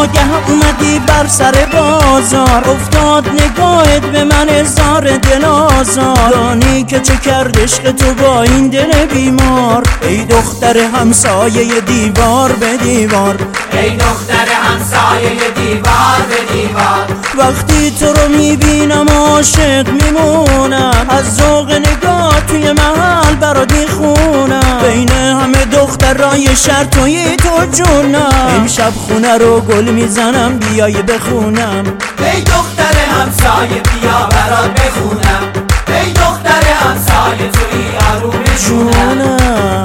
ناگه اومدی بر سر بازار، افتاد نگاهت به من زار دل آزار. دانی که چه کرد عشق تو با این دل بیمار، ای دختر همسایه دیوار به دیوار، ای دختر همسایه دیوار به دیوار. وقتی تو رو میبینم عاشق میمونم، از ذوق نگاه توی محل برات میخونم. بین همه دخترای شهر توی تو جونم، امشب خونه رو گل میزنم بیای بخونم. ای دختر همسایه بیا برات بخونم، ای دختر همسایه توی آروم جونم.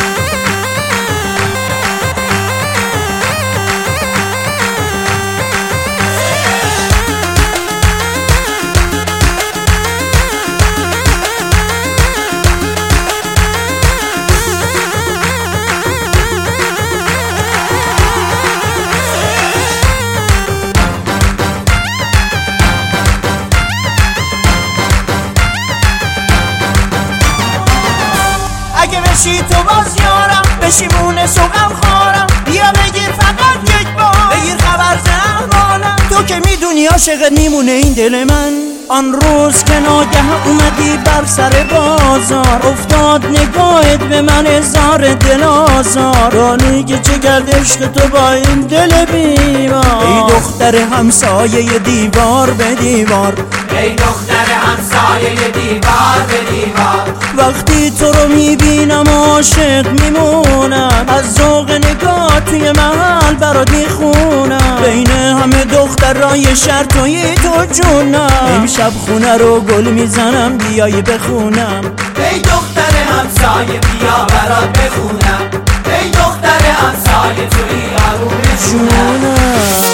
اگه بشی تو باز یارم، بشیمونه سوغم خارم، بیا بگیر فقط یک بار، بگیر خبر ز احوالم. تو که میدونی عاشقت میمونه این دل من. آن روز که ناگه اومدی بر سر بازار، افتاد نگاهت به من زار دل آزار. رانی که چه کرد عشق تو با این دل بیمار، ای دختر همسایه دیوار به دیوار، ای دختر همسایه دیوار به دیوار. وقتی تو رو میبینم عاشق میمونم، از ذوق نگاه توی محل برات میخونم. بین همه دخترای شهر توی تو جونم، امشب خونه رو گل میزنم بیای بخونم. ای دختر همسایه بیا برات بخونم، ای دختر همسایه توی آروم جونم.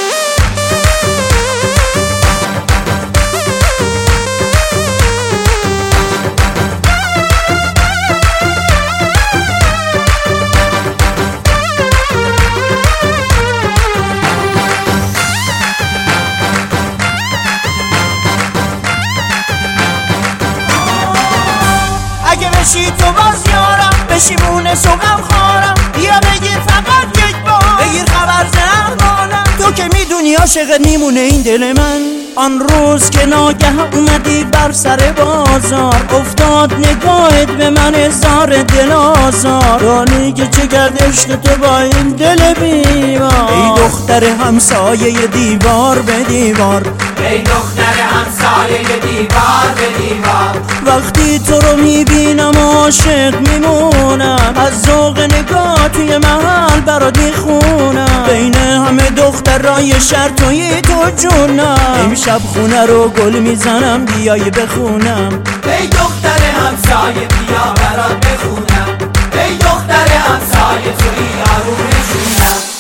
اگه بشی تو باز یارم، بشیمونه سوغم خارم، بیا بگیر فقط یک بار، بگیر خبر ز احوالم. تو که میدونی عاشقت میمونه این دل من. آن روز که ناگه اومدی بر سر بازار، افتاد نگاهت به من زار دل آزار. رانی که چه کرد عشق تو با این دل بیمار، ای دختر همسایه دیوار به دیوار، ای دختر همسایه دیوار به دیوار. وقتی تو رو میبینم عاشق میمونم، از ذوق نگاه توی محل برات میخونم. بین همه دخترای شهر توی تو جونم، امشب خونه رو گل میزنم بیای بخونم. ای دختر همسایه بیا برات بخونم، ای دختر همسایه توی آروم جونم.